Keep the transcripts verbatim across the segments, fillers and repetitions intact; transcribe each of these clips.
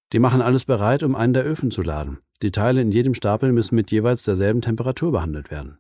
Die machen alles bereit, um einen der Öfen zu laden. Die Teile in jedem Stapel müssen mit jeweils derselben Temperatur behandelt werden.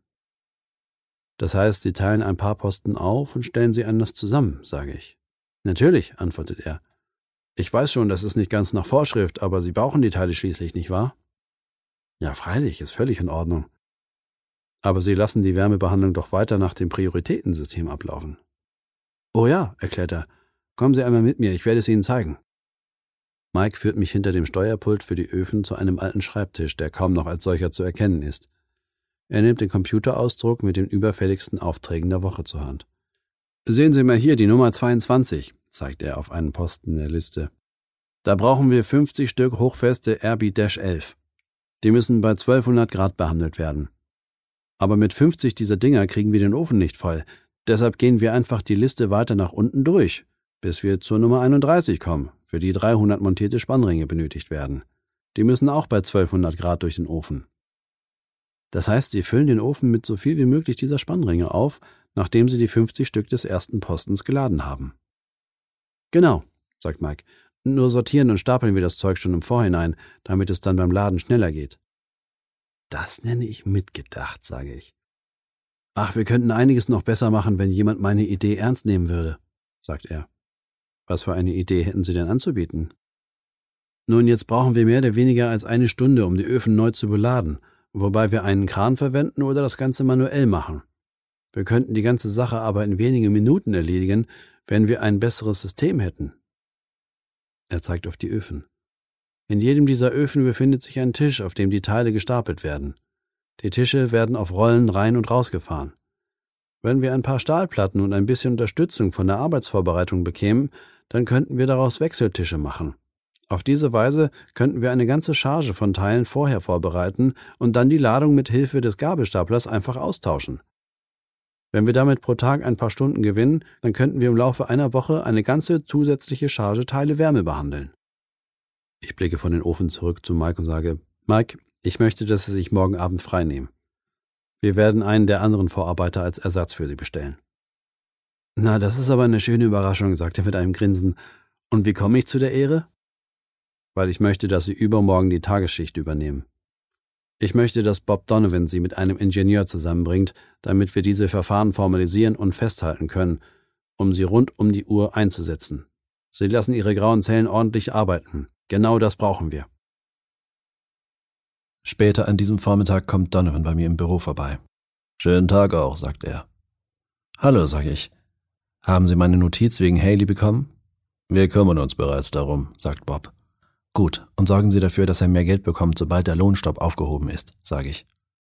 Das heißt, sie teilen ein paar Posten auf und stellen sie anders zusammen, sage ich. Natürlich, antwortet er. Ich weiß schon, das ist nicht ganz nach Vorschrift, aber Sie brauchen die Teile schließlich, nicht wahr? Ja, freilich, ist völlig in Ordnung. Aber Sie lassen die Wärmebehandlung doch weiter nach dem Prioritätensystem ablaufen. Oh ja, erklärt er. Kommen Sie einmal mit mir, ich werde es Ihnen zeigen. Mike führt mich hinter dem Steuerpult für die Öfen zu einem alten Schreibtisch, der kaum noch als solcher zu erkennen ist. Er nimmt den Computerausdruck mit den überfälligsten Aufträgen der Woche zur Hand. Sehen Sie mal hier die Nummer zweiundzwanzig, zeigt er auf einen Posten in der Liste. Da brauchen wir fünfzig Stück hochfeste R B elf. Die müssen bei zwölfhundert Grad behandelt werden. Aber mit fünfzig dieser Dinger kriegen wir den Ofen nicht voll. Deshalb gehen wir einfach die Liste weiter nach unten durch, bis wir zur Nummer einunddreißig kommen, für die dreihundert montierte Spannringe benötigt werden. Die müssen auch bei zwölfhundert Grad durch den Ofen. Das heißt, Sie füllen den Ofen mit so viel wie möglich dieser Spannringe auf, nachdem Sie die fünfzig Stück des ersten Postens geladen haben. Genau, sagt Mike. Nur sortieren und stapeln wir das Zeug schon im Vorhinein, damit es dann beim Laden schneller geht. Das nenne ich mitgedacht, sage ich. Ach, wir könnten einiges noch besser machen, wenn jemand meine Idee ernst nehmen würde, sagt er. Was für eine Idee hätten Sie denn anzubieten? Nun, jetzt brauchen wir mehr oder weniger als eine Stunde, um die Öfen neu zu beladen, wobei wir einen Kran verwenden oder das Ganze manuell machen. Wir könnten die ganze Sache aber in wenigen Minuten erledigen, wenn wir ein besseres System hätten. Er zeigt auf die Öfen. In jedem dieser Öfen befindet sich ein Tisch, auf dem die Teile gestapelt werden. Die Tische werden auf Rollen rein und rausgefahren. Wenn wir ein paar Stahlplatten und ein bisschen Unterstützung von der Arbeitsvorbereitung bekämen, dann könnten wir daraus Wechseltische machen. Auf diese Weise könnten wir eine ganze Charge von Teilen vorher vorbereiten und dann die Ladung mit Hilfe des Gabelstaplers einfach austauschen. Wenn wir damit pro Tag ein paar Stunden gewinnen, dann könnten wir im Laufe einer Woche eine ganze zusätzliche Charge Teile Wärme behandeln. Ich blicke von den Ofen zurück zu Mike und sage, Mike, ich möchte, dass Sie sich morgen Abend frei nehmen. Wir werden einen der anderen Vorarbeiter als Ersatz für Sie bestellen. Na, das ist aber eine schöne Überraschung, sagt er mit einem Grinsen. Und wie komme ich zu der Ehre? Weil ich möchte, dass Sie übermorgen die Tagesschicht übernehmen. Ich möchte, dass Bob Donovan Sie mit einem Ingenieur zusammenbringt, damit wir diese Verfahren formalisieren und festhalten können, um sie rund um die Uhr einzusetzen. Sie lassen Ihre grauen Zellen ordentlich arbeiten. Genau das brauchen wir. Später an diesem Vormittag kommt Donovan bei mir im Büro vorbei. Schönen Tag auch, sagt er. Hallo, sage ich. Haben Sie meine Notiz wegen Haley bekommen? Wir kümmern uns bereits darum, sagt Bob. Gut, und sorgen Sie dafür, dass er mehr Geld bekommt, sobald der Lohnstopp aufgehoben ist, sage ich.